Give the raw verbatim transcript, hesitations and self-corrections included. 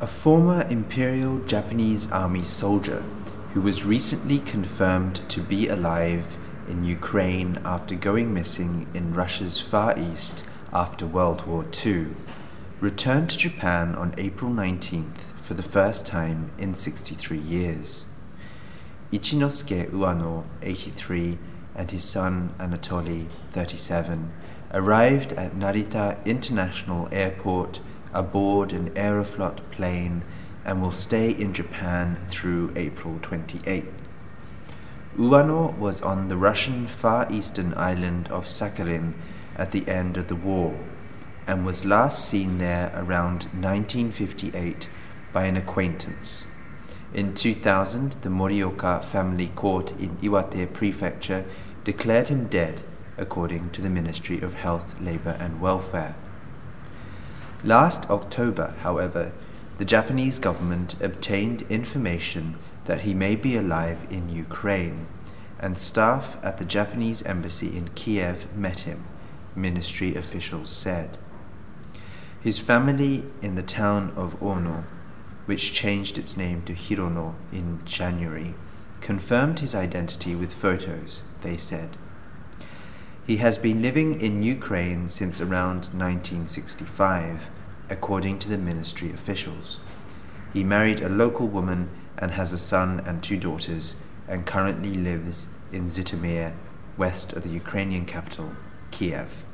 A former Imperial Japanese Army soldier who was recently confirmed to be alive in Ukraine after going missing in Russia's Far East after World War Two, returned to Japan on April nineteenth for the first time in sixty-three years. Ichinosuke Uwano, eighty-three, and his son Anatoly, thirty-seven, arrived at Narita International Airport aboard an Aeroflot plane and will stay in Japan through April twenty-eighth. Uwano was on the Russian far eastern island of Sakhalin at the end of the war and was last seen there around nineteen fifty-eight by an acquaintance. In two thousand, the Morioka family court in Iwate Prefecture declared him dead, according to the Ministry of Health, Labour and Welfare. Last October, however, the Japanese government obtained information that he may be alive in Ukraine, and staff at the Japanese embassy in Kiev met him, ministry officials said. His family in the town of Ono, which changed its name to Hirono in January, confirmed his identity with photos, they said. He has been living in Ukraine since around nineteen sixty-five, according to the ministry officials. He married a local woman and has a son and two daughters, and currently lives in Zhytomyr, west of the Ukrainian capital, Kiev.